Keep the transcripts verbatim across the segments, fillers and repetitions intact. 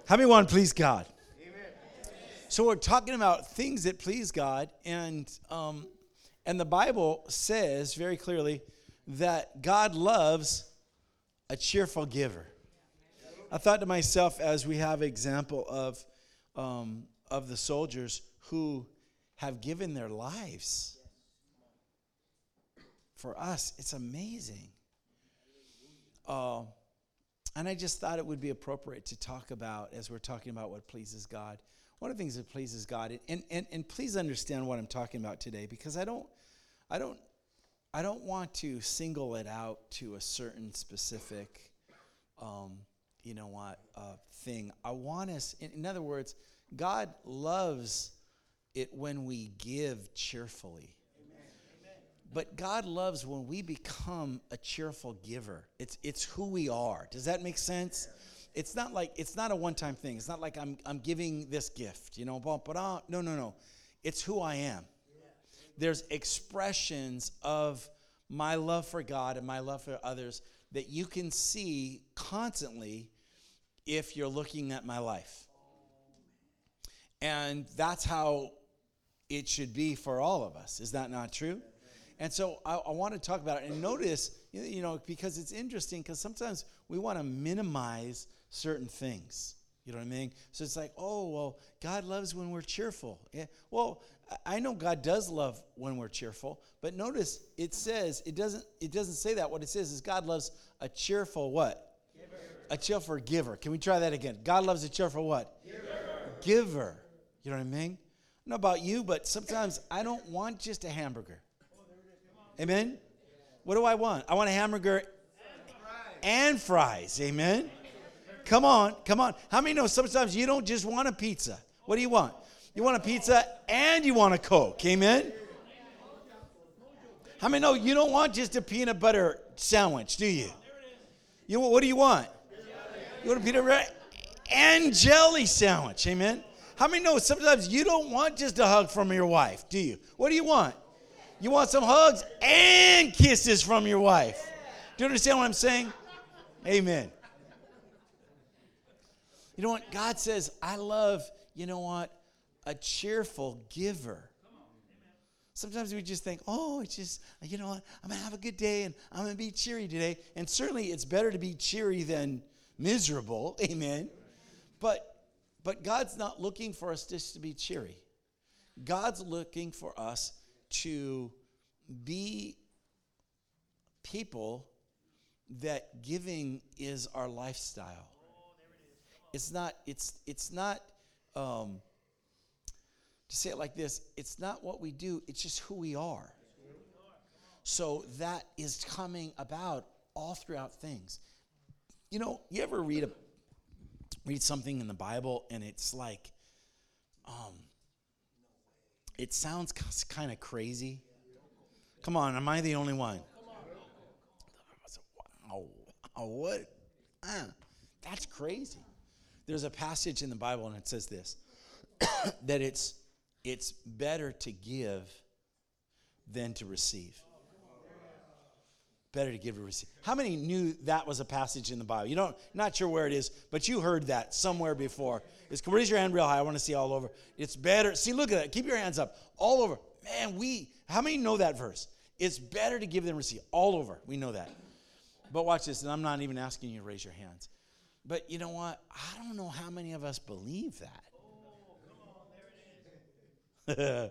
How many want to please God? Amen. So we're talking about things that please God, and um, and the Bible says very clearly that God loves a cheerful giver. I thought to myself, as we have example of um, of the soldiers who have given their lives for us, it's amazing. Uh, and I just thought it would be appropriate to talk about, as we're talking about what pleases God, one of the things that pleases God, and, and, and please understand what I'm talking about today, because I don't, I don't, I don't want to single it out to a certain specific, um, you know what, uh, thing. I want us, in, in other words, God loves it when we give cheerfully. But God loves when we become a cheerful giver. It's it's who we are. Does that make sense? It's not like it's not a one-time thing. It's not like I'm I'm giving this gift, you know, but no, no, no. It's who I am. There's expressions of my love for God and my love for others that you can see constantly if you're looking at my life. And that's how it should be for all of us. Is that not true? And so I, I want to talk about it. And notice, you know, because it's interesting, because sometimes we want to minimize certain things. You know what I mean? So it's like, oh, well, God loves when we're cheerful. Yeah. Well, I know God does love when we're cheerful, but notice it says, it doesn't it doesn't say that. What it says is God loves a cheerful what? Giver. A cheerful giver. Can we try that again? God loves a cheerful what? Giver. Giver. You know what I mean? I don't know about you, but sometimes I don't want just a hamburger. Amen? What do I want? I want a hamburger and fries. Amen? Come on, come on. How many know sometimes you don't just want a pizza? What do you want? You want a pizza and you want a Coke. Amen? How many know you don't want just a peanut butter sandwich, do you? You what do you want? You want a peanut butter and jelly sandwich. Amen? How many know sometimes you don't want just a hug from your wife, do you? What do you want? You want some hugs and kisses from your wife. Do you understand what I'm saying? Amen. You know what? God says, I love, you know what? A cheerful giver. Sometimes we just think, oh, it's just, you know what? I'm going to have a good day and I'm going to be cheery today. And certainly it's better to be cheery than miserable. Amen. But, but God's not looking for us just to be cheery. God's looking for us to be people that giving is our lifestyle. It's not, it's, it's not, um, to say it like this, it's not what we do, it's just who we are. So that is coming about all throughout things. You know, you ever read a, read something in the Bible and it's like, um, it sounds kind of crazy. Come on, am I the only one? Wow, wow, what? Ah, that's crazy. There's a passage in the Bible and it says this, that it's it's better to give than to receive. Better to give or receive. How many knew that was a passage in the Bible? You don't, not sure where it is, but you heard that somewhere before. It's, raise your hand real high. I want to see all over. It's better. See, look at that. Keep your hands up. All over. Man, we, how many know that verse? It's better to give than receive. All over. We know that. But watch this, and I'm not even asking you to raise your hands. But you know what? I don't know how many of us believe that. Oh, come on. There it is.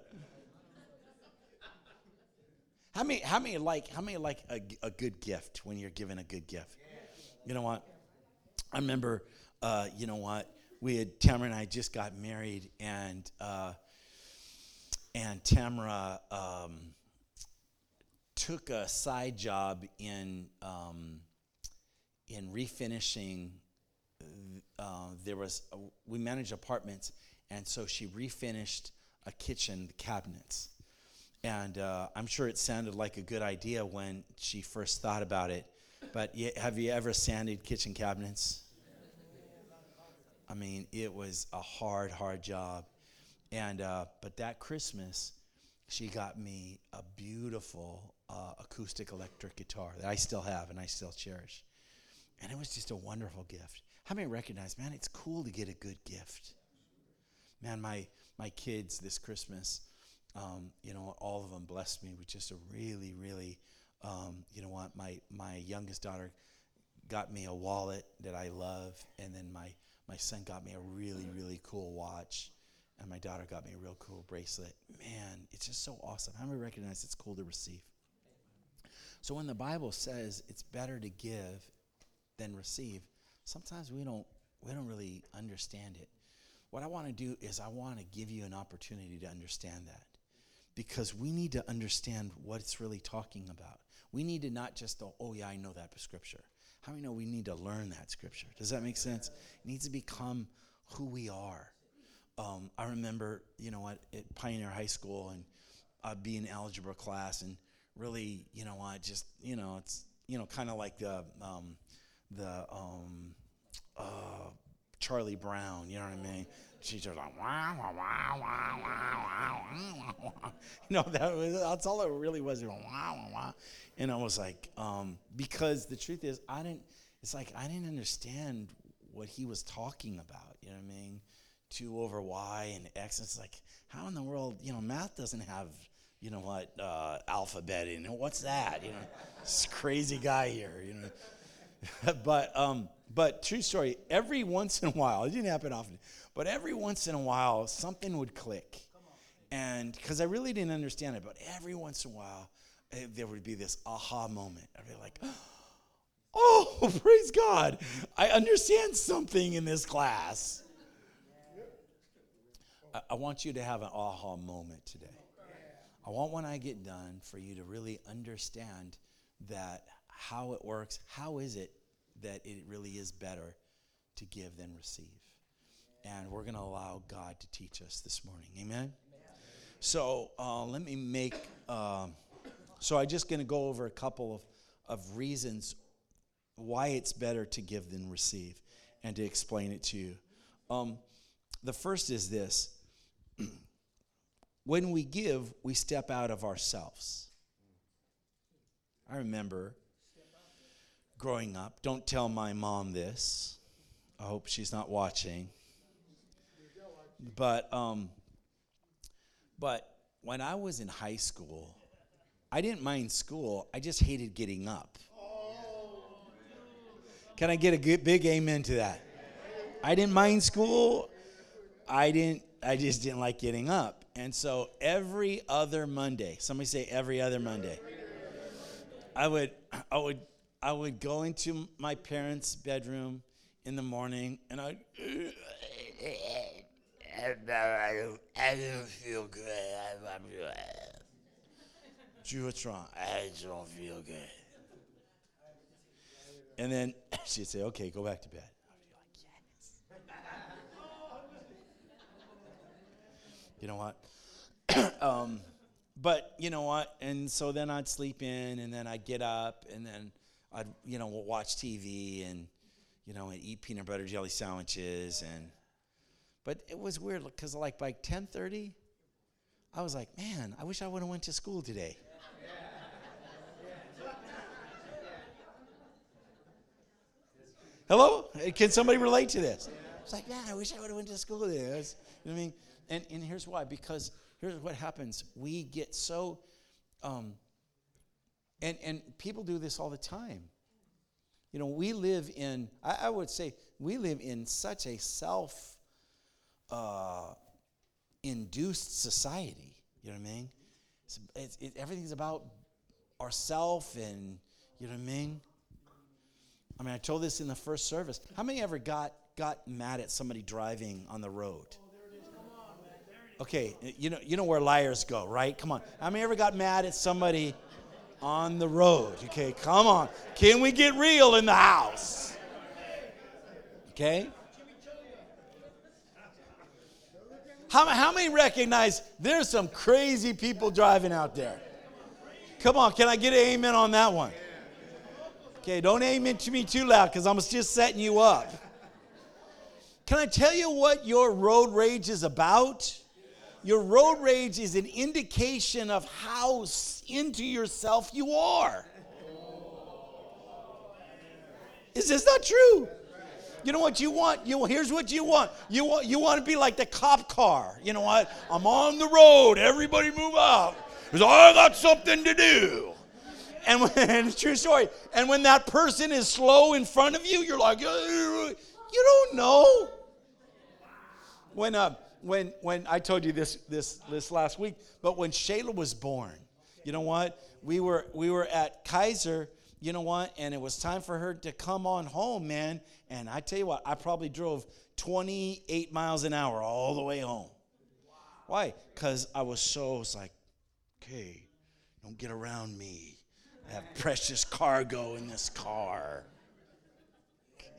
How many, how many like, how many like a, a good gift when you're given a good gift? You know what? I remember, uh, you know what? We had, Tamara and I just got married, and uh, and Tamara um, took a side job in um, in refinishing. Uh, there was a, we managed apartments, and so she refinished a kitchen, the cabinets. And uh, I'm sure it sounded like a good idea when she first thought about it. But y- have you ever sanded kitchen cabinets? I mean, it was a hard, hard job. And uh, but that Christmas, she got me a beautiful uh, acoustic electric guitar that I still have and I still cherish. And it was just a wonderful gift. How many recognize, man, it's cool to get a good gift? Man, my my kids this Christmas, um, you know, all of them blessed me with just a really, really, um, you know what, my my youngest daughter got me a wallet that I love, and then my, my son got me a really, really cool watch, and my daughter got me a real cool bracelet. Man, it's just so awesome. How many recognize it's cool to receive? So when the Bible says it's better to give than receive, sometimes we don't we don't really understand it. What I want to do is I want to give you an opportunity to understand that, because we need to understand what it's really talking about. We need to not just go, oh yeah, I know that scripture. How many know we need to learn that scripture? Does that make sense? It needs to become who we are. Um, I remember, you know, at, at Pioneer High School, and I'd be in algebra class, and really, you know, I just, you know, it's, you know, kind of like the um, the um, uh, Charlie Brown, you know what I mean? She's just like, wow, wow, wow, wow, wow, wow, wow. You know, that was, that's all it really was, wow, wow, wow. And I was like, um, because the truth is, I didn't, it's like, I didn't understand what he was talking about, you know what I mean? Two over y and x, it's like, how in the world, you know, math doesn't have, you know what, uh, alphabet in it. What's that? You know, this crazy guy here, you know. but, um, but true story, every once in a while, it didn't happen often, but every once in a while, something would click. And because I really didn't understand it, but every once in a while, uh, there would be this aha moment. I'd be like, oh, praise God, I understand something in this class. I, I want you to have an aha moment today. I want, when I get done, for you to really understand that how it works. How is it that it really is better to give than receive? And we're going to allow God to teach us this morning. Amen? Amen. So uh, let me make, um, so I'm just going to go over a couple of, of reasons why it's better to give than receive, and to explain it to you. Um, the first is this. When we give, we step out of ourselves. I remember growing up, don't tell my mom this. I hope she's not watching. But um, but when I was in high school, I didn't mind school. I just hated getting up. Can I get a good, big amen to that? I didn't mind school. I didn't. I just didn't like getting up. And so every other Monday, somebody say every other Monday, I would I would I would go into my parents' bedroom in the morning, and I'd I don't feel good. I'm, I'm, Drew, what's wrong? I just don't feel good. And then she'd say, okay, go back to bed. I'd be like, yes. You know what? um, but you know what? And so then I'd sleep in, and then I'd get up, and then I'd, you know, watch T V, and, you know, and eat peanut butter jelly sandwiches. And but it was weird, because like by ten thirty, I was like, man, I wish I would have went to school today. Hello? Can somebody relate to this? It's like, man, I wish I would have went to school today. That's, you know what I mean? And and here's why. Because here's what happens. We get so, um, and and people do this all the time. You know, we live in, I, I would say, we live in such a self uh, induced society. You know what I mean? It's, it's, it, everything's about ourself, and you know what I mean? I mean, I told this in the first service. How many ever got, got mad at somebody driving on the road? Okay, you know you know where liars go, right? Come on. How many ever got mad at somebody on the road? Okay, come on. Can we get real in the house? Okay? How, how many recognize there's some crazy people driving out there? Come on, can I get an amen on that one? Okay, don't amen to me too loud, because I'm just setting you up. Can I tell you what your road rage is about? Your road rage is an indication of how into yourself you are. Is this not true? You know what you want? You here's what you want. You want you want to be like the cop car. You know what? I'm on the road. Everybody move out. Because I got something to do. And, when, and it's a true story. And when that person is slow in front of you, you're like, you don't know. When uh when when I told you this this this last week, but when Shayla was born, you know what? We were we were at Kaiser. You know what? And it was time for her to come on home, man. And I tell you what, I probably drove twenty-eight miles an hour all the way home. Wow. Why? Because I was so, it's like, okay, don't get around me. I have precious cargo in this car. Okay.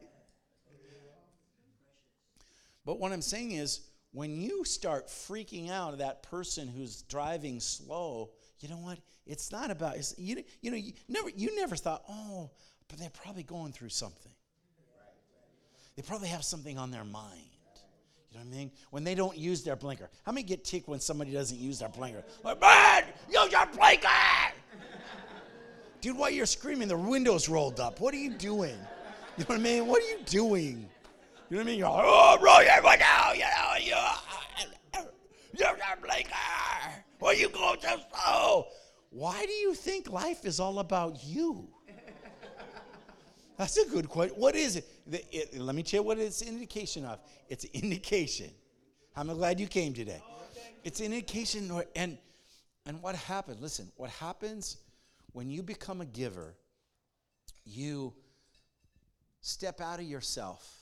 But what I'm saying is, when you start freaking out at that person who's driving slow, you know what? It's not about, it's, you, you know, you never, you never thought, oh, but they're probably going through something. They probably have something on their mind. You know what I mean? When they don't use their blinker. How many get ticked when somebody doesn't use their blinker? Like, man, use your blinker! Dude, while you're screaming, the window's rolled up. What are you doing? You know what I mean? What are you doing? You know what I mean? You're like, oh, roll your window, you know, you, use your blinker. Why are you going so slow? Why do you think life is all about you? That's a good question. What is it? The, it? Let me tell you what it's an indication of. It's an indication. I'm glad you came today. It's an indication. And, and what happens, listen, what happens when you become a giver, you step out of yourself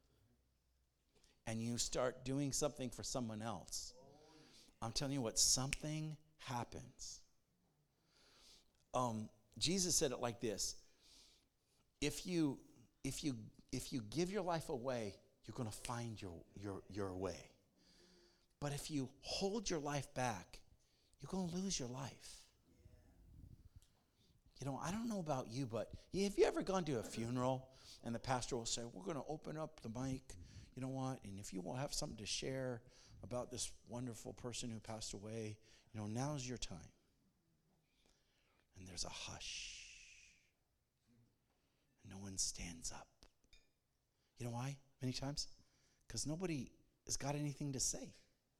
and you start doing something for someone else. I'm telling you what, something happens. Um, Jesus said it like this. If you if you if you give your life away, you're going to find your your your way. But if you hold your life back, you're going to lose your life. You know, I don't know about you, but have you ever gone to a funeral and the pastor will say, we're going to open up the mic, you know what, and if you will have something to share about this wonderful person who passed away, you know, now's your time. And there's a hush. No one stands up. You know why? Many times? Because nobody has got anything to say.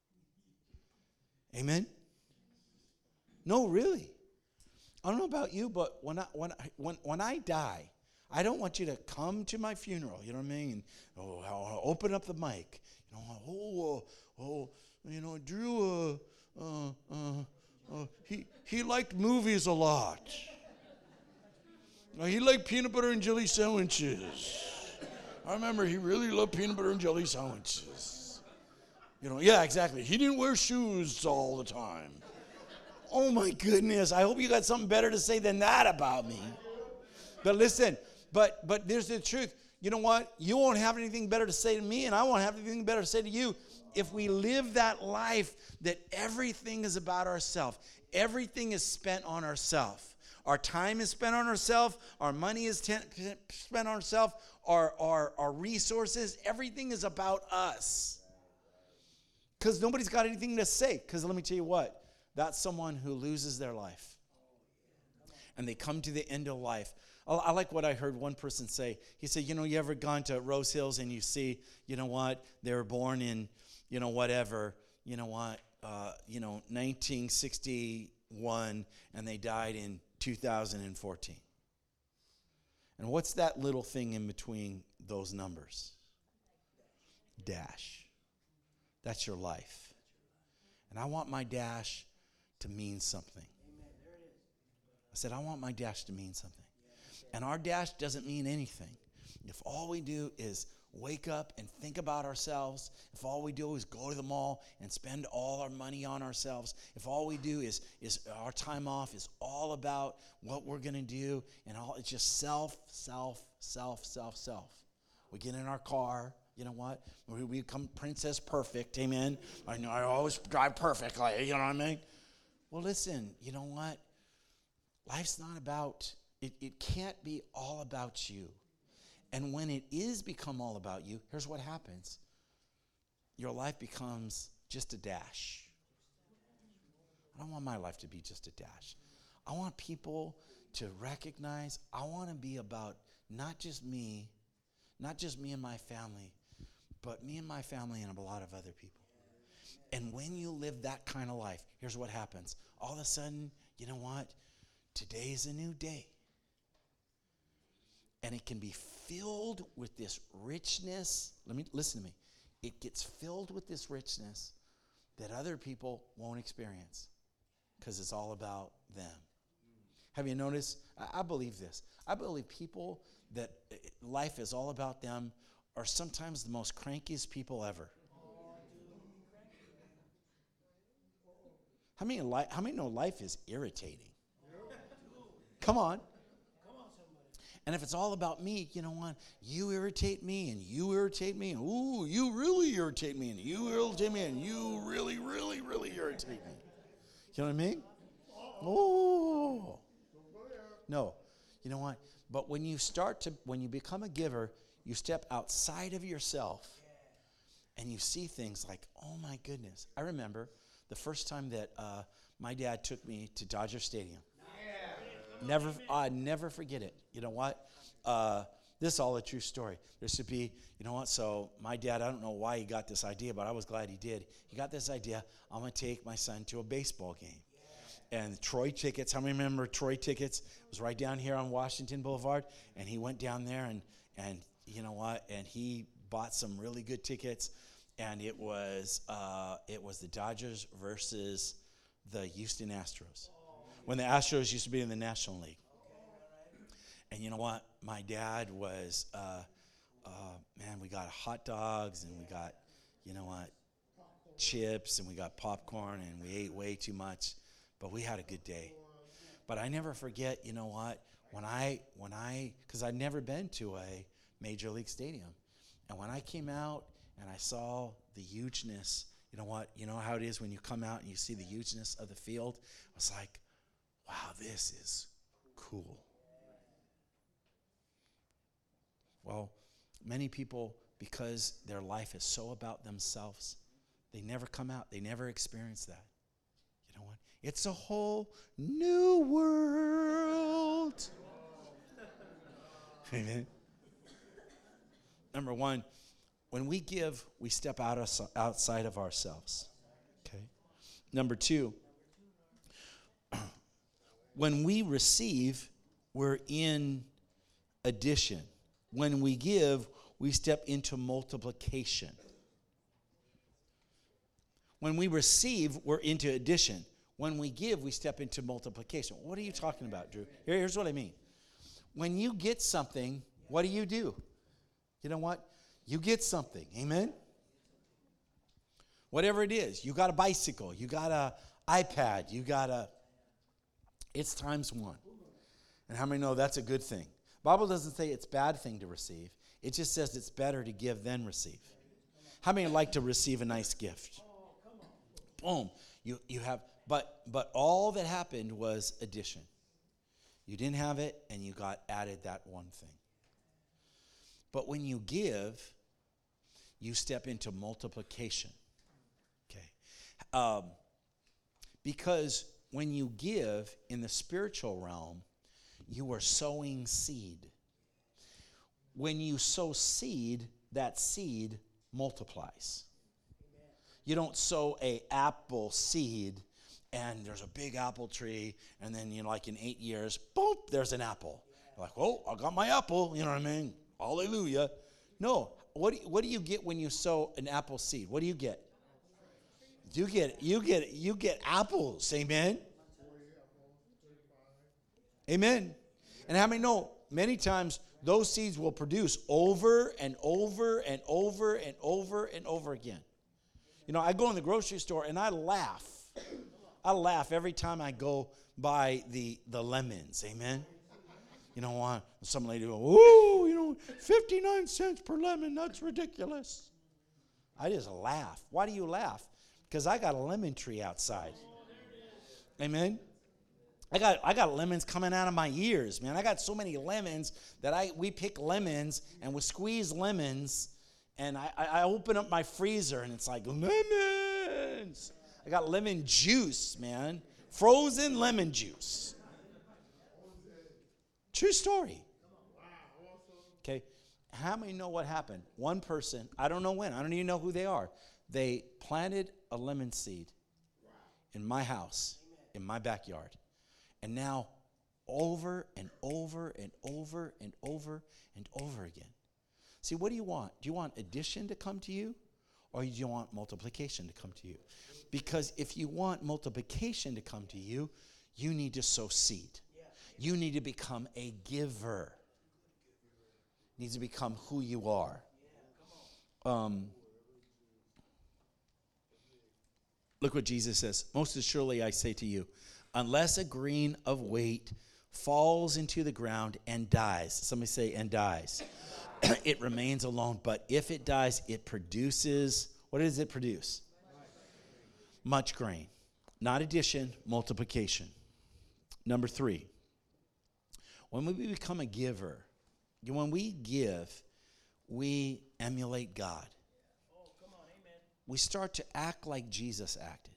Amen? No, really. I don't know about you, but when I when I, when when I die, I don't want you to come to my funeral. You know what I mean? And, oh, I'll open up the mic. You know, oh, oh, oh you know, Drew. Uh, uh, uh, uh, he he liked movies a lot. Now, he liked peanut butter and jelly sandwiches. I remember he really loved peanut butter and jelly sandwiches. You know, yeah, exactly. He didn't wear shoes all the time. Oh, my goodness. I hope you got something better to say than that about me. But listen, but but there's the truth. You know what? You won't have anything better to say to me, and I won't have anything better to say to you if we live that life that everything is about ourselves. Everything is spent on ourselves. Our time is spent on ourselves. Our money is ten, spent on ourselves. Our, our, our resources, everything is about us. Because nobody's got anything to say. Because let me tell you what, that's someone who loses their life. And they come to the end of life. I like what I heard one person say. He said, you know, you ever gone to Rose Hills and you see, you know what, they were born in, you know, whatever, you know what, uh, you know, nineteen sixty-one, and they died in two thousand fourteen. And what's that little thing in between those numbers? Dash. That's your life. And I want my dash to mean something. I said, I want my dash to mean something. And our dash doesn't mean anything if all we do is wake up and think about ourselves, if all we do is go to the mall and spend all our money on ourselves, if all we do is is our time off is all about what we're going to do, and all it's just self, self, self, self, self. We get in our car, you know what? We, we become Princess Perfect, amen? I know I always drive perfectly, you know what I mean? Well, listen, you know what? Life's not about, it, it can't be all about you. And when it is become all about you, here's what happens. Your life becomes just a dash. I don't want my life to be just a dash. I want people to recognize, I want to be about not just me, not just me and my family, but me and my family and a lot of other people. And when you live that kind of life, here's what happens. All of a sudden, you know what? Today's a new day. And it can be filled with this richness. Let me listen to me. It gets filled with this richness that other people won't experience because it's all about them. Have you noticed? I, I believe this. I believe people that life is all about them are sometimes the most crankiest people ever. How many, li- how many know life is irritating? Come on. And if it's all about me, you know what? You irritate me, and you irritate me, and ooh, you really irritate me, and you irritate me, and you really, really, really irritate me. You know what I mean? Oh. No. You know what? But when you start to, when you become a giver, you step outside of yourself, and you see things like, oh my goodness. I remember the first time that uh, my dad took me to Dodger Stadium. Never, I never forget it. You know what? Uh, this is all a true story. There should be, you know what? So my dad, I don't know why he got this idea, but I was glad he did. He got this idea. I'm going to take my son to a baseball game. And Troy tickets, how many remember Troy tickets? It was right down here on Washington Boulevard. And he went down there and, and you know what? And he bought some really good tickets. And it was, uh, it was the Dodgers versus the Houston Astros. When the Astros used to be in the National League. And you know what? My dad was, uh, uh, man, we got hot dogs and we got, you know what, chips and we got popcorn and we ate way too much. But we had a good day. But I never forget, you know what, when I, when I, because I'd never been to a major league stadium. And when I came out and I saw the hugeness, you know what, you know how it is when you come out and you see the hugeness of the field? I was like, wow, this is cool. Well, many people, because their life is so about themselves, they never come out. They never experience that. You know what? It's a whole new world. Amen. Number one, when we give, we step out of, outside of ourselves. Okay. Number two, when we receive, we're in addition. When we give, we step into multiplication. When we receive, we're into addition. When we give, we step into multiplication. What are you talking about, Drew? Here, here's what I mean. When you get something, what do you do? You know what? You get something. Amen? Whatever it is. You got a bicycle. You got an iPad. You got a... It's times one. And how many know that's a good thing? Bible doesn't say it's a bad thing to receive. It just says it's better to give than receive. How many like to receive a nice gift? Boom. You you have but but all that happened was addition. You didn't have it and you got added that one thing. But when you give, you step into multiplication. Okay. Um, because when you give in the spiritual realm, you are sowing seed. When you sow seed, that seed multiplies. Amen. You don't sow a apple seed and there's a big apple tree and then, you know, like in eight years, boom, there's an apple. Yeah. Like, oh, I got my apple, you know what I mean? Hallelujah. No, what do you, what do you get when you sow an apple seed? What do you get? You get you get you get apples, amen. Amen. And how many know many times those seeds will produce over and over and over and over and over again. You know, I go in the grocery store and I laugh. I laugh every time I go by the, the lemons. Amen. You know what? Some lady go, ooh, you know, fifty-nine cents per lemon. That's ridiculous. I just laugh. Why do you laugh? Because I got a lemon tree outside. Amen. I got I got lemons coming out of my ears, man. I got so many lemons that I we pick lemons and we squeeze lemons, and I, I open up my freezer and it's like lemons. I got lemon juice, man. Frozen lemon juice. True story. Okay. how many know what happened? One person, I don't know when, I don't even know who they are. They planted a lemon seed in my house, in my backyard. And now over and over and over and over and over again. See, what do you want? Do you want addition to come to you, or do you want multiplication to come to you? Because if you want multiplication to come to you, you need to sow seed. You need to become a giver. Needs to become who you are. Um, look what Jesus says. Most assuredly I say to you, unless a grain of wheat falls into the ground and dies. Somebody say, and dies. It remains alone. But if it dies, it produces, what does it produce? Much grain. Not addition, multiplication. Number three, when we become a giver, when we give, we emulate God. Oh, come on, amen. We start to act like Jesus acted.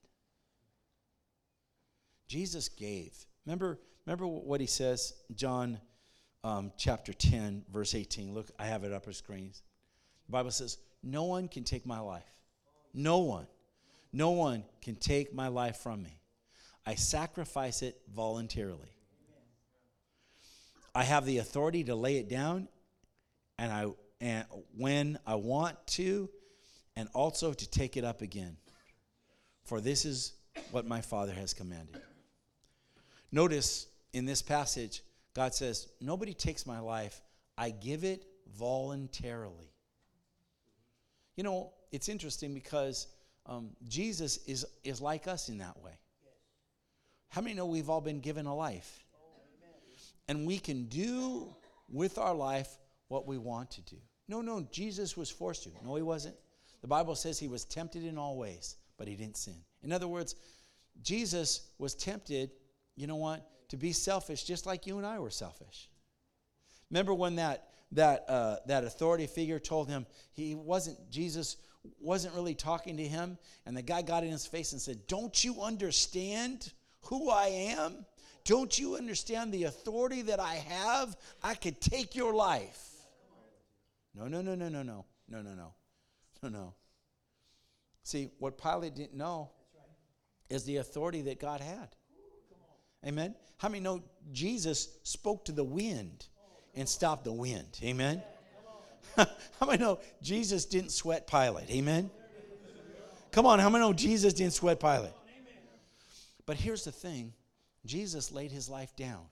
Jesus gave. Remember, remember what he says, John um, chapter ten, verse eighteen. Look, I have it up on screen. The Bible says, no one can take my life. No one. No one can take my life from me. I sacrifice it voluntarily. I have the authority to lay it down, and I and when I want to, and also to take it up again. For this is what my Father has commanded. Notice in this passage, God says, nobody takes my life. I give it voluntarily. You know, it's interesting because um, Jesus is, is like us in that way. How many know we've all been given a life? And we can do with our life what we want to do. No, no, Jesus was forced to. No, he wasn't. The Bible says he was tempted in all ways, but he didn't sin. In other words, Jesus was tempted, you know what, to be selfish just like you and I were selfish. Remember when that that uh, that authority figure told him he wasn't, Jesus wasn't really talking to him, and the guy got in his face and said, don't you understand who I am? Don't you understand the authority that I have? I could take your life. No, no, no, no, no, no, no, no, no, no, no. See, what Pilate didn't know is the authority that God had. Amen? How many know Jesus spoke to the wind and stopped the wind? Amen? How many know Jesus didn't sweat Pilate? Amen? Come on, how many know Jesus didn't sweat Pilate? But here's the thing. Jesus laid his life down.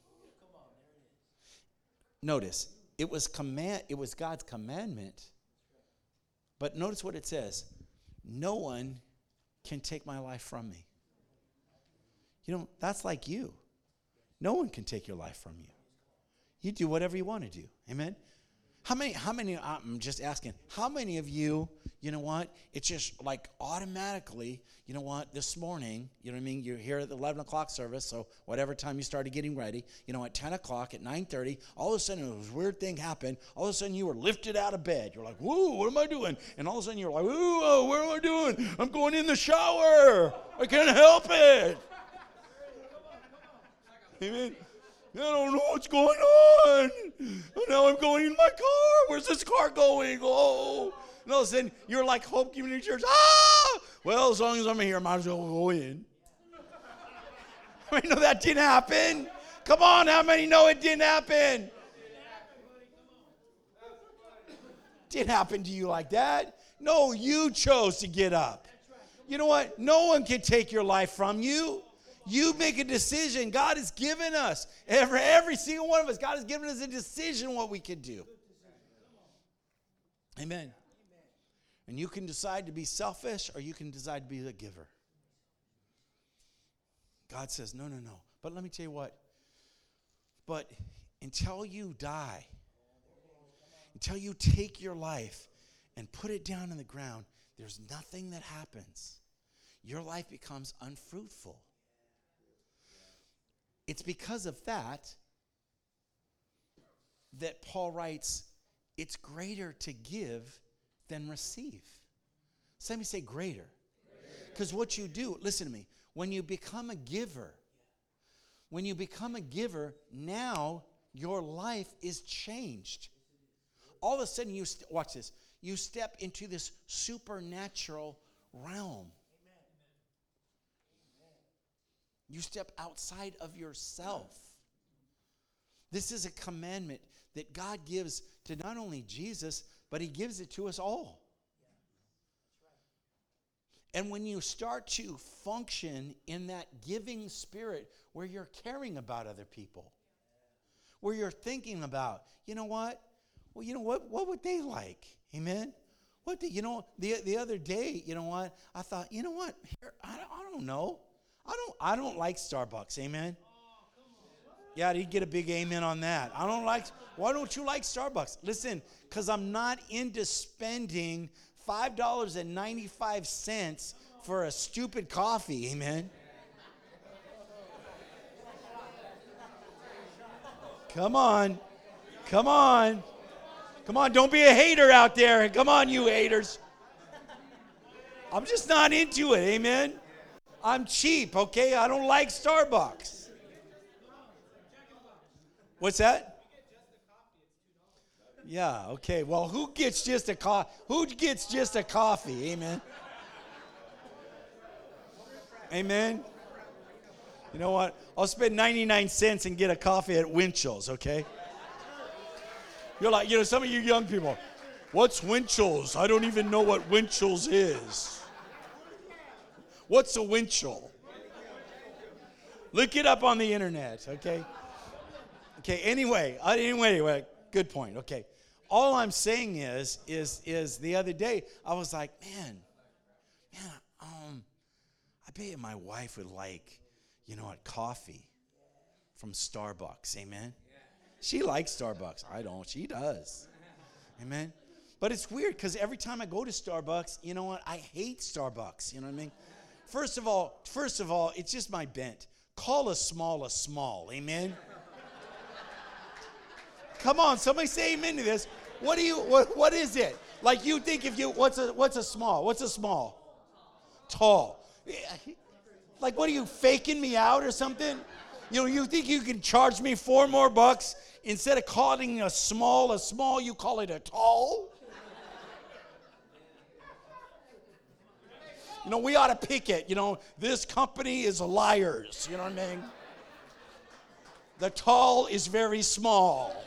Notice, it was command, it was God's commandment. But notice what it says. No one can take my life from me. You know, that's like you. No one can take your life from you. You do whatever you want to do. Amen? How many, how many, I'm just asking, how many of you, you know what, it's just like automatically, you know what, this morning, you know what I mean, you're here at the eleven o'clock service, so whatever time you started getting ready, you know, at ten o'clock, at nine thirty, all of a sudden, this weird thing happened, all of a sudden you were lifted out of bed, you're like, whoa, what am I doing? And all of a sudden you're like, whoa, what am I doing? I'm going in the shower, I can't help it. Amen. I don't know what's going on. Now I'm going in my car. Where's this car going? Oh. And all of a sudden, you're like Hope Community Church. Ah! Well, as long as I'm here, I might as well go in. How many know that didn't happen? Come on, how many know it didn't happen? Didn't happen to you like that. No, you chose to get up. You know what? No one can take your life from you. You make a decision. God has given us, every, every single one of us, God has given us a decision what we can do. Amen. And you can decide to be selfish or you can decide to be a giver. God says, no, no, no. But let me tell you what. But until you die, until you take your life and put it down in the ground, there's nothing that happens. Your life becomes unfruitful. It's because of that that Paul writes, it's greater to give than receive. Somebody say greater. Because what you do, listen to me, when you become a giver, when you become a giver, now your life is changed. all of a sudden you, st- watch this, you step into this supernatural realm. You step outside of yourself. This is a commandment that God gives to not only Jesus, but he gives it to us all. And when you start to function in that giving spirit where you're caring about other people, where you're thinking about, you know what? Well, you know what? What would they like? Amen? What the, you know, the the other day, you know what? I thought, you know what? Here, I, I don't know. I don't I don't like Starbucks. Amen? Yeah, you get a big amen on that. I don't like, why don't you like Starbucks? Listen, because I'm not into spending five dollars and ninety-five cents for a stupid coffee. Amen? Come on. Come on. Come on, don't be a hater out there. Come on, you haters. I'm just not into it, amen? I'm cheap, okay? I don't like Starbucks. What's that? Yeah, okay. Well, who gets just a co- who gets just a coffee? Amen. Amen. You know what? I'll spend ninety-nine cents and get a coffee at Winchell's, okay? You're like, you know, some of you young people, what's Winchell's? I don't even know what Winchell's is. What's a Winchell? Look it up on the internet, okay? Okay, anyway, uh, anyway, anyway, good point, okay. All I'm saying is, is, is the other day, I was like, man, man, um, I bet my wife would like, you know what, coffee from Starbucks, amen? She likes Starbucks. I don't. She does. Amen? But it's weird because every time I go to Starbucks, you know what, I hate Starbucks, you know what I mean? First of all, first of all, it's just my bent. Call a small a small, amen? Come on, somebody say amen to this. What do you, what, what is it? Like you think if you, what's a, what's a small? What's a small? Tall. Like what are you, faking me out or something? You know, you think you can charge me four more bucks instead of calling a small a small, you call it a tall? You know, we ought to pick it. You know, this company is liars. You know what I mean? The tall is very small.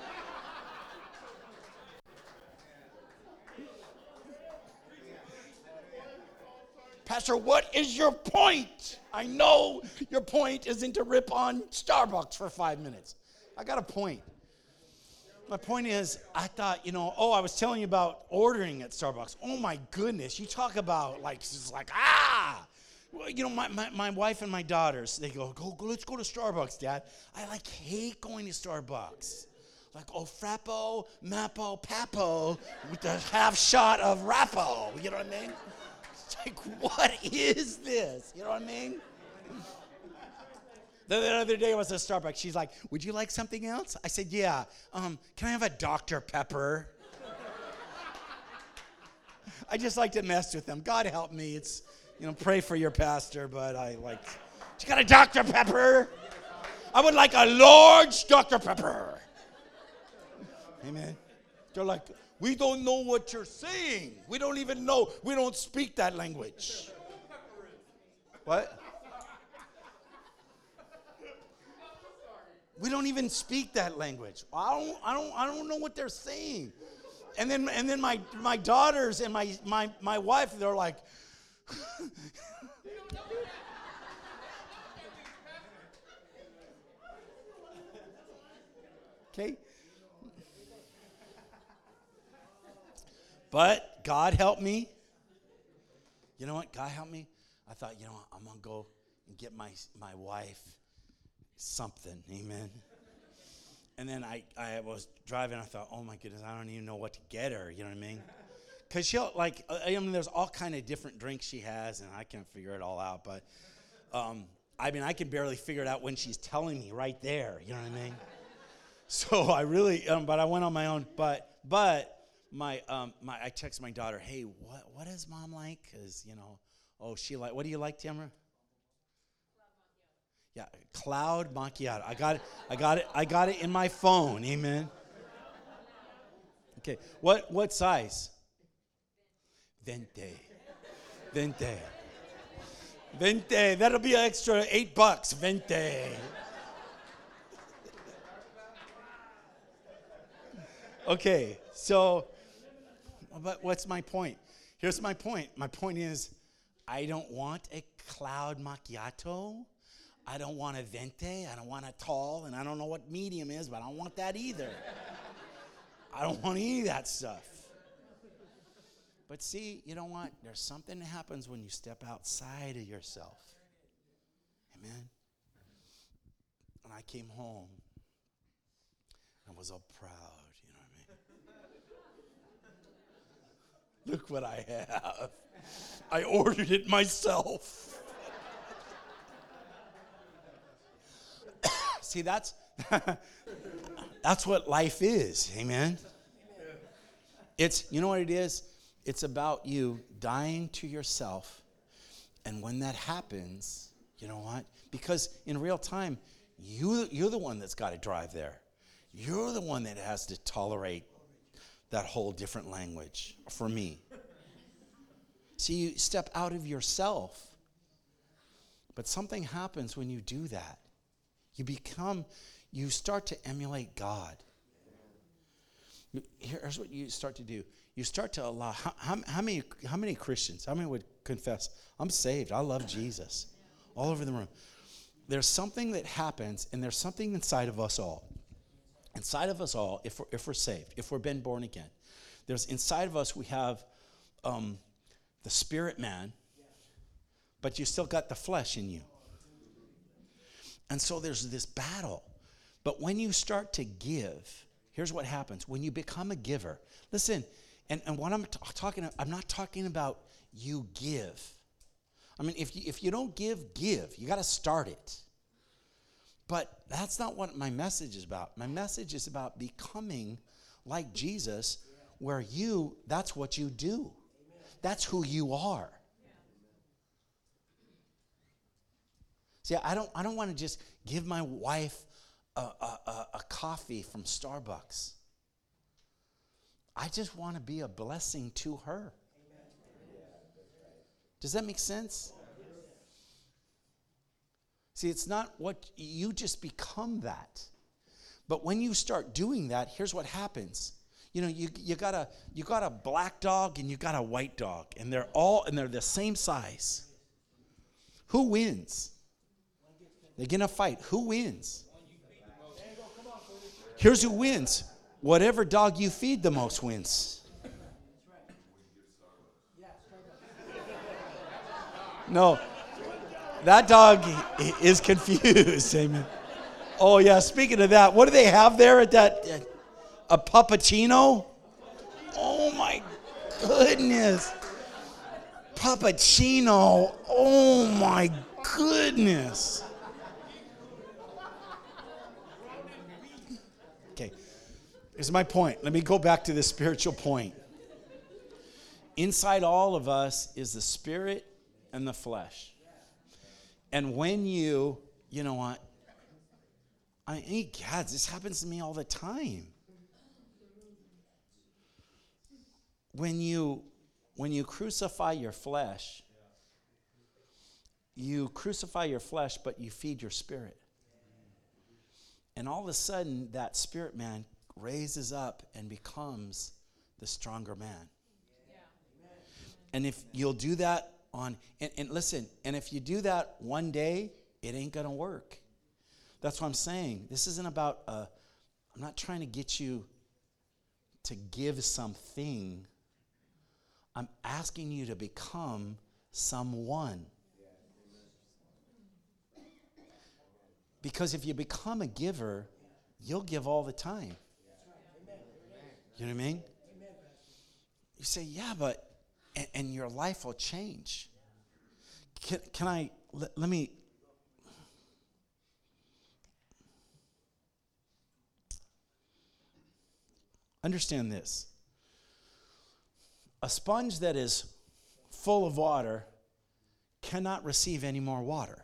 Pastor, what is your point? I know your point isn't to rip on Starbucks for five minutes. I got a point. My point is, I thought, you know, oh, I was telling you about ordering at Starbucks. Oh, my goodness. You talk about, like, it's like, ah. Well, you know, my, my, my wife and my daughters, they go, go, go, let's go to Starbucks, Dad. I, like, hate going to Starbucks. Like, oh, Frappo, Mappo, Papo, with the half shot of Rappo. You know what I mean? It's like, what is this? You know what I mean? The, the other day I was at Starbucks. She's like, would you like something else? I said, yeah. Um, can I have a Doctor Pepper? I just like to mess with them. God help me. It's, you know, pray for your pastor, but I like, you got a Doctor Pepper? I would like a large Doctor Pepper. Amen. They're like, we don't know what you're saying. We don't even know. We don't speak that language. What? We don't even speak that language. I don't, I don't, I don't know what they're saying. And then, and then my, my daughters and my, my, my wife, they're like, okay. But God help me. You know what? God help me. I thought, you know what? I'm going to go and get my, my wife something. Amen. And then I, I was driving. I thought, oh, my goodness, I don't even know what to get her. You know what I mean? Because she'll, like, I mean, there's all kind of different drinks she has, and I can't figure it all out. But, um, I mean, I can barely figure it out when she's telling me right there. You know what I mean? So I really, um, but I went on my own. But, but. My um my I text my daughter, hey, what what is mom like? Because, you know, oh, she like, what do you like, Tamara? Yeah, cloud macchiato. I got it, I got it, I got it in my phone, amen. Okay. What what size? Vente. Vente. Vente. That'll be an extra eight bucks. Vente. Okay. So, but what's my point? Here's my point. My point is, I don't want a cloud macchiato. I don't want a vente. I don't want a tall, and I don't know what medium is, but I don't want that either. I don't want any of that stuff. But see, you know what? There's something that happens when you step outside of yourself. Amen? And I came home. I was all proud, you know what I mean? Look what I have. I ordered it myself. See, that's that's what life is. Amen. It's, you know what it is? It's about you dying to yourself. And when that happens, you know what? Because in real time, you, you're the one that's got to drive there. You're the one that has to tolerate that whole different language for me. See, you step out of yourself. But something happens when you do that. You become, you start to emulate God. Here's what you start to do. You start to allow, how, how, how many how many Christians, how many would confess, I'm saved, I love Jesus, all over the room. There's something that happens, and there's something inside of us all. Inside of us all, if we're, if we're saved, if we're been born again, there's inside of us we have um, the spirit man, but you still got the flesh in you. And so there's this battle. But when you start to give, here's what happens. When you become a giver, listen, and, and what I'm t- talking, I'm not talking about you give. I mean, if you, if you don't give, give. You got to start it. But that's not what my message is about. My message is about becoming like Jesus, where you, that's what you do. That's who you are. See, I don't I don't want to just give my wife a, a, a, a coffee from Starbucks. I just want to be a blessing to her. Does that make sense? See, it's not what, you just become that. But when you start doing that, here's what happens. You know, you you got a you got a black dog and you got a white dog, and they're all and they're the same size. Who wins? They're going to fight. Who wins? Here's who wins. Whatever dog you feed the most wins. No, that dog is confused. Amen. Oh, yeah, speaking of that, what do they have there at that? A puppuccino? Oh, my goodness. Puppuccino. Oh, my goodness. Okay, here's my point. Let me go back to the spiritual point. Inside all of us is the spirit and the flesh. And when you, you know what? I mean, God, this happens to me all the time. When you, when you crucify your flesh, you crucify your flesh, but you feed your spirit. And all of a sudden, that spirit man raises up and becomes the stronger man. Yeah. And if you'll do that on, and, and listen, and if you do that one day, it ain't going to work. That's what I'm saying. This isn't about, uh, I'm not trying to get you to give something. I'm asking you to become someone. Because if you become a giver, you'll give all the time. You know what I mean? You say, yeah, but, and, and your life will change. Can, can I, let, let me, understand this. A sponge that is full of water cannot receive any more water.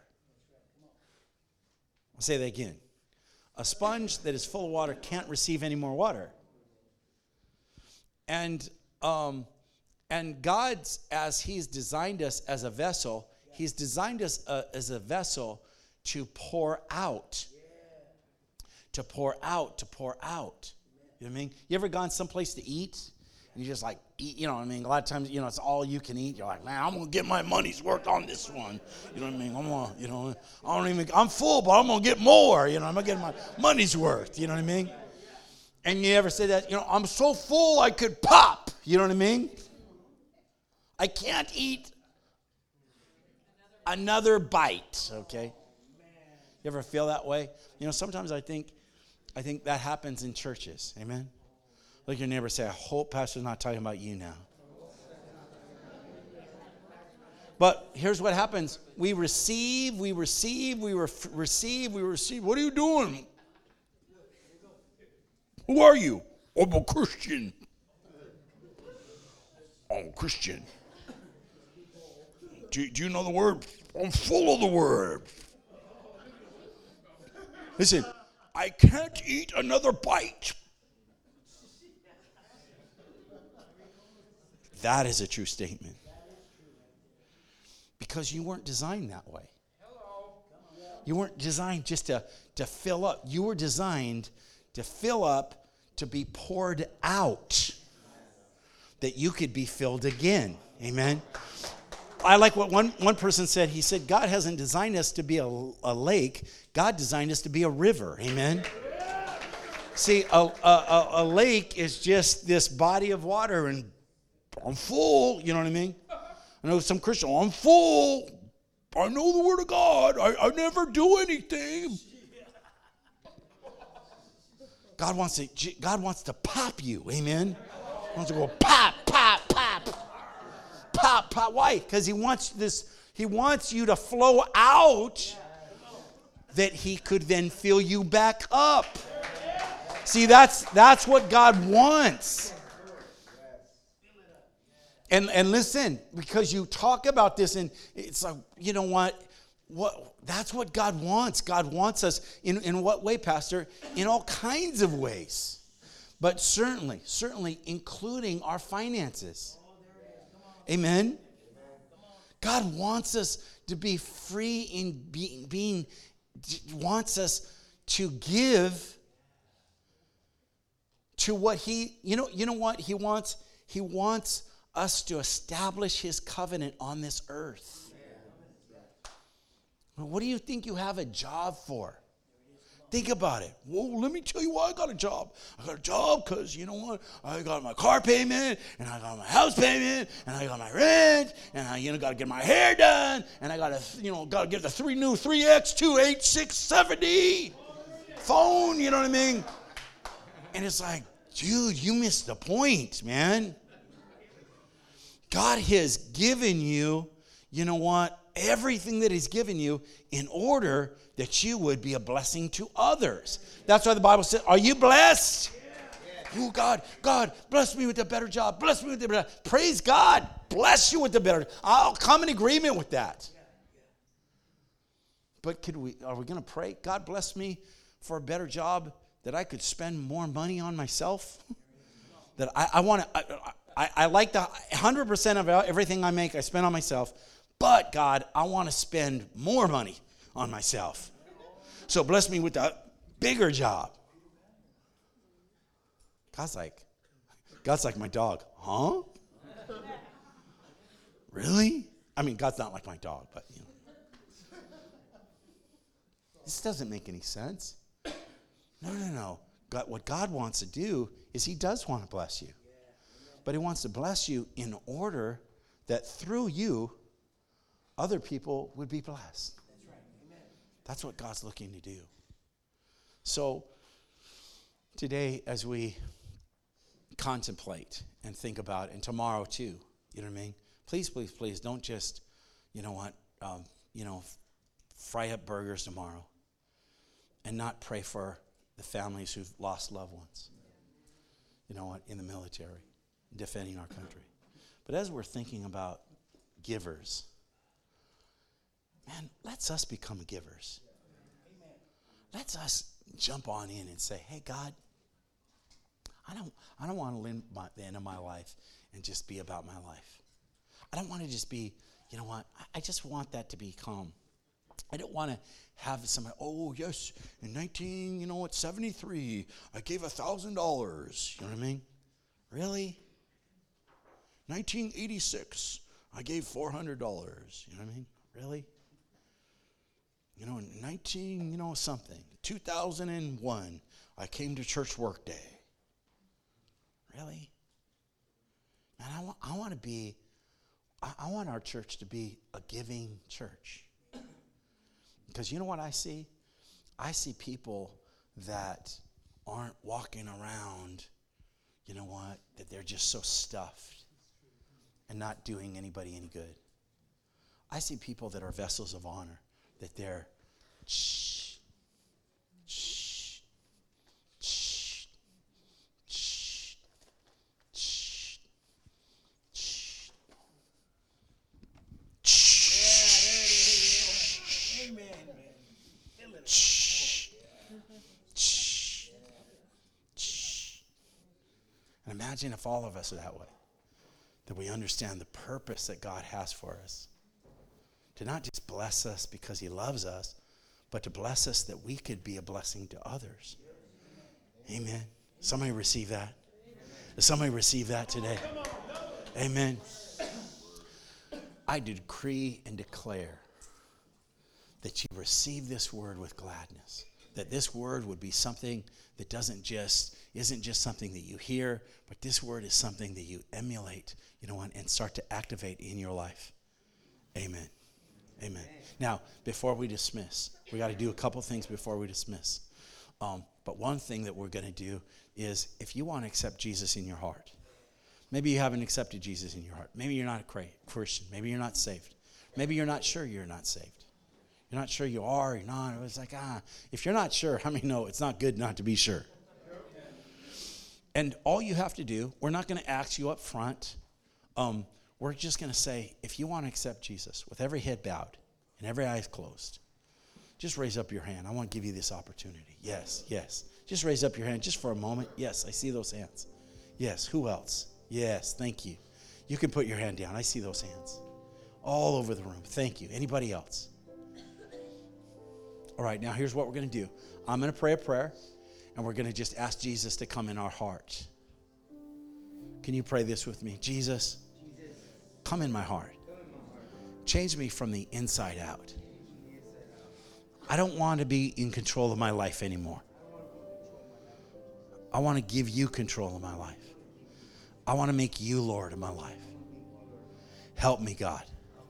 I'll say that again. A sponge that is full of water can't receive any more water. and um, and God's, as He's designed us as a vessel, He's designed us uh, as a vessel to pour out, to pour out, to pour out. You know what I mean? You ever gone someplace to eat? And you just like eat, you know what I mean? A lot of times, you know, it's all you can eat. You're like, man, I'm going to get my money's worth on this one. You know what I mean? I'm going to, you know, I don't even, I'm full, but I'm going to get more. You know, I'm going to get my money's worth. You know what I mean? And you ever say that, you know, I'm so full I could pop. You know what I mean? I can't eat another bite, okay? You ever feel that way? You know, sometimes I think, I think that happens in churches. Amen? Look at your neighbor and say, I hope Pastor's not talking about you now. But here's what happens. We receive, we receive, we re- receive, we receive. What are you doing? Who are you? I'm a Christian. I'm a Christian. Do, do you know the word? I'm full of the word. Listen, I can't eat another bite. That is a true statement. Because you weren't designed that way. You weren't designed just to, to fill up. You were designed to fill up, to be poured out, that you could be filled again. Amen? I like what one, one person said. He said, God hasn't designed us to be a, a lake. God designed us to be a river. Amen? See, a, a, a lake is just this body of water, and I'm full. You know what I mean? I know some Christian, I'm full. I know the word of God. I, I never do anything. God wants to, God wants to pop you. Amen? He wants to go pop, pop, pop. Pop, pop. Why? Because he wants this, he wants you to flow out that he could then fill you back up. See, that's that's what God wants. And and listen, because you talk about this, and it's like, you know what? What that's what God wants. God wants us in, in what way, Pastor? In all kinds of ways. But certainly, certainly including our finances. Amen? God wants us to be free in being, being wants us to give to what he, you know, you know what he wants? He wants us to establish his covenant on this earth. Well, what do you think you have a job for? Think about it. Well, let me tell you why I got a job. I got a job because, you know what? I got my car payment, and I got my house payment, and I got my rent, and I, you know, got to get my hair done, and I got to, you know, got to get the three new three X two eighty-six seventy phone. You know what I mean? And it's like, dude, you missed the point, man. God has given you, you know what? Everything that he's given you in order that you would be a blessing to others. That's why the Bible says, are you blessed? Yeah. Oh, God, God, bless me with a better job. Bless me with a better job. Praise God. Bless you with the better. I'll come in agreement with that. But could we? Are we going to pray? God, bless me for a better job that I could spend more money on myself. That I, I want to. I, I, I like the one hundred percent of everything I make, I spend on myself. But, God, I want to spend more money on myself. So bless me with a bigger job. God's like, God's like my dog. Huh? Really? I mean, God's not like my dog, but, you know. This doesn't make any sense. No, no, no. God, what God wants to do is he does want to bless you. But he wants to bless you in order that through you, other people would be blessed. That's right. Amen. That's what God's looking to do. So today, as we contemplate and think about, and tomorrow too, you know what I mean? Please, please, please don't just, you know what, um, you know, fry up burgers tomorrow and not pray for the families who've lost loved ones, you know what, in the military, defending our country. But as we're thinking about givers, man, let's us become givers. Let's us jump on in and say, hey, God, I don't, I don't want to live my, the end of my life and just be about my life. I don't want to just be, you know what, I, I just want that to be calm. I don't want to have somebody, oh, yes, in nineteen, you know what, seventy-three, I gave one thousand dollars. You know what I mean? Really? nineteen eighty-six, I gave four hundred dollars. You know what I mean? Really? You know, in nineteen, you know, something, two thousand one, I came to church work day. Really? Man, I want, I want to be, I, I want our church to be a giving church. Because you know what I see? I see people that aren't walking around, you know what, that they're just so stuffed and not doing anybody any good. I see people that are vessels of honor, that they're shh, shh, shh, shh, shh, shh, shh. Amen, man. Shh. Shh. Shh. And imagine if all of us are that way, that we understand the purpose that God has for us. To not just bless us because he loves us, but to bless us that we could be a blessing to others. Amen. Somebody receive that. Does somebody receive that today? Amen. I decree and declare that you receive this word with gladness. That this word would be something that doesn't just, isn't just something that you hear, but this word is something that you emulate, you know, and start to activate in your life. Amen. Amen. Now, before we dismiss, we got to do a couple things before we dismiss. Um, but one thing that we're going to do is, if you want to accept Jesus in your heart, maybe you haven't accepted Jesus in your heart. Maybe you're not a Christian. Maybe you're not saved. Maybe you're not sure you're not saved. You're not sure you are, you're not. It's like, ah, if you're not sure, how many know it's not good not to be sure? And all you have to do, we're not going to ask you up front. Um, we're just going to say, if you want to accept Jesus, with every head bowed and every eye closed, just raise up your hand. I want to give you this opportunity. Yes, yes. Just raise up your hand just for a moment. Yes, I see those hands. Yes, who else? Yes, thank you. You can put your hand down. I see those hands all over the room. Thank you. Anybody else? All right, now here's what we're going to do. I'm going to pray a prayer, and we're going to just ask Jesus to come in our heart. Can you pray this with me? Jesus, come in my heart. Change me from the inside out. I don't want to be in control of my life anymore. I want to give you control of my life. I want to make you Lord of my life. Help me, God.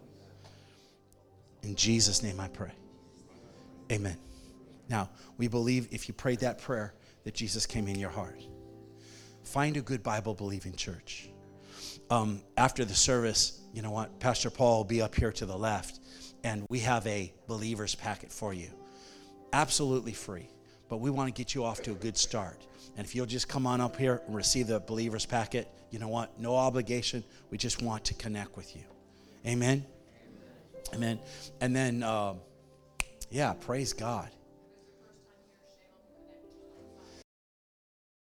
In Jesus' name I pray. Amen. Now, we believe if you prayed that prayer that Jesus came in your heart. Find a good Bible-believing church. Um, after the service, you know what? Pastor Paul will be up here to the left, and we have a believer's packet for you. Absolutely free, but we want to get you off to a good start. And if you'll just come on up here and receive the believer's packet, you know what? No obligation. We just want to connect with you. Amen? Amen. And then, uh, yeah, praise God.